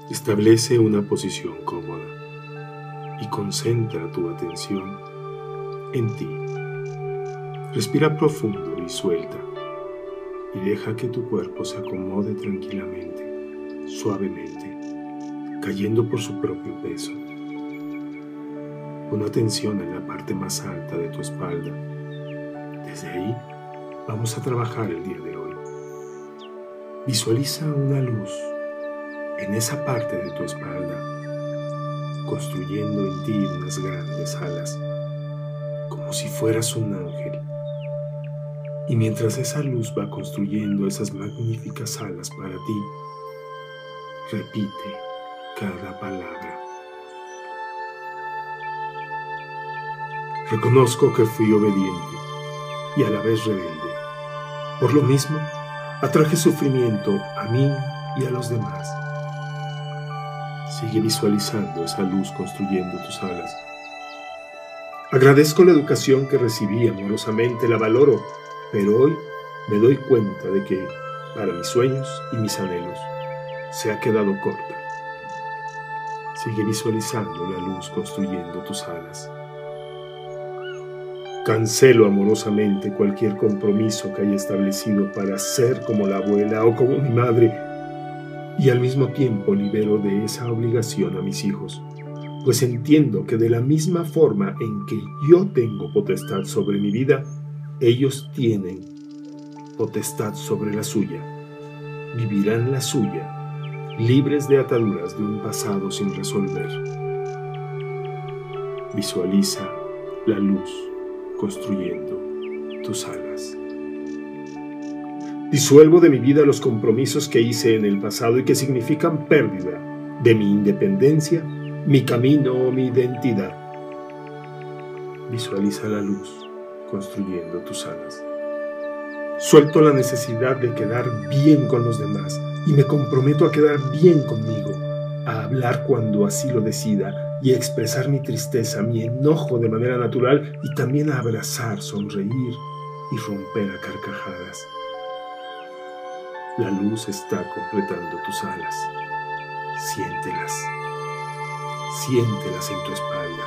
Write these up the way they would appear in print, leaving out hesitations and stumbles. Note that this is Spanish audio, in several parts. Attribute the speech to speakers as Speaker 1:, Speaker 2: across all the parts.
Speaker 1: Establece una posición cómoda y concentra tu atención en ti. Respira profundo y suelta, y deja que tu cuerpo se acomode tranquilamente, suavemente, cayendo por su propio peso. Pon atención en la parte más alta de tu espalda. Desde ahí vamos a trabajar el día de hoy. Visualiza una luz en esa parte de tu espalda, construyendo en ti unas grandes alas, como si fueras un ángel. Y mientras esa luz va construyendo esas magníficas alas para ti, repite cada palabra. Reconozco que fui obediente y a la vez rebelde. Por lo mismo, atraje sufrimiento a mí y a los demás. Sigue visualizando esa luz construyendo tus alas. Agradezco la educación que recibí amorosamente, la valoro, pero hoy me doy cuenta de que, para mis sueños y mis anhelos, se ha quedado corta. Sigue visualizando la luz construyendo tus alas. Cancelo amorosamente cualquier compromiso que haya establecido para ser como la abuela o como mi madre, y al mismo tiempo libero de esa obligación a mis hijos, pues entiendo que de la misma forma en que yo tengo potestad sobre mi vida, ellos tienen potestad sobre la suya. Vivirán la suya, libres de ataduras de un pasado sin resolver. Visualiza la luz construyendo tus alas. Disuelvo de mi vida los compromisos que hice en el pasado y que significan pérdida de mi independencia, mi camino o mi identidad. Visualiza la luz construyendo tus alas. Suelto la necesidad de quedar bien con los demás y me comprometo a quedar bien conmigo, a hablar cuando así lo decida y a expresar mi tristeza, mi enojo de manera natural y también a abrazar, sonreír y romper a carcajadas. La luz está completando tus alas. Siéntelas. Siéntelas en tu espalda.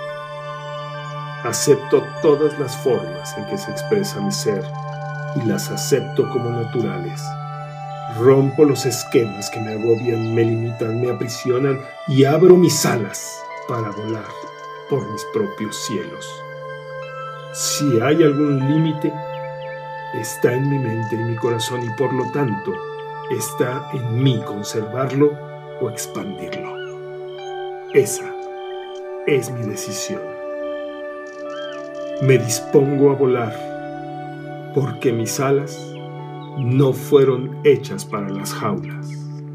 Speaker 1: Acepto todas las formas en que se expresa mi ser y las acepto como naturales. Rompo los esquemas que me agobian, me limitan, me aprisionan y abro mis alas para volar por mis propios cielos. Si hay algún límite, está en mi mente y mi corazón y por lo tanto está en mí conservarlo o expandirlo. Esa es mi decisión. Me dispongo a volar porque mis alas no fueron hechas para las jaulas.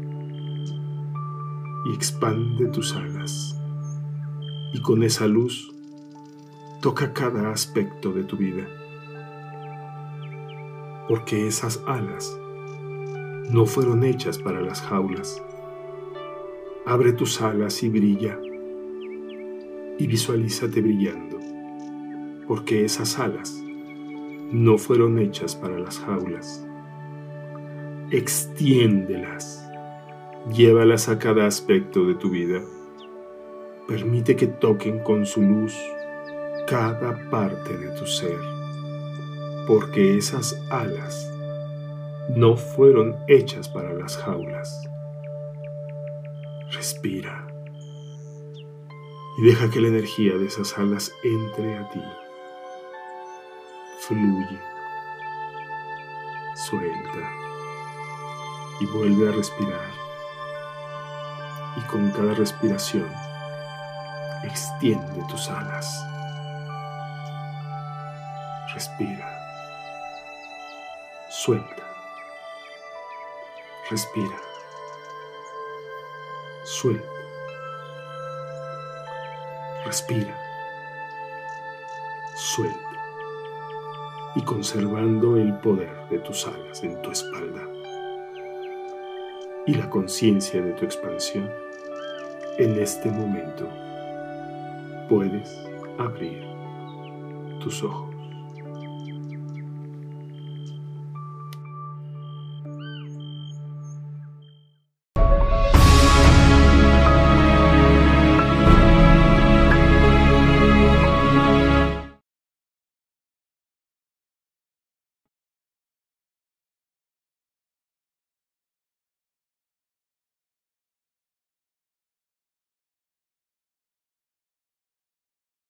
Speaker 1: Y expande tus alas. Y con esa luz, toca cada aspecto de tu vida. Porque esas alas no fueron hechas para las jaulas. Abre tus alas y brilla. Y visualízate brillando. Porque esas alas no fueron hechas para las jaulas. Extiéndelas. Llévalas a cada aspecto de tu vida. Permite que toquen con su luz cada parte de tu ser, porque esas alas no fueron hechas para las jaulas. Respira y deja que la energía de esas alas entre a ti. Fluye, suelta y vuelve a respirar. Y con cada respiración, extiende tus alas. Respira. Suelta. Respira. Suelta. Respira. Suelta. Y conservando el poder de tus alas en tu espalda y la conciencia de tu expansión, en este momento puedes abrir tus ojos.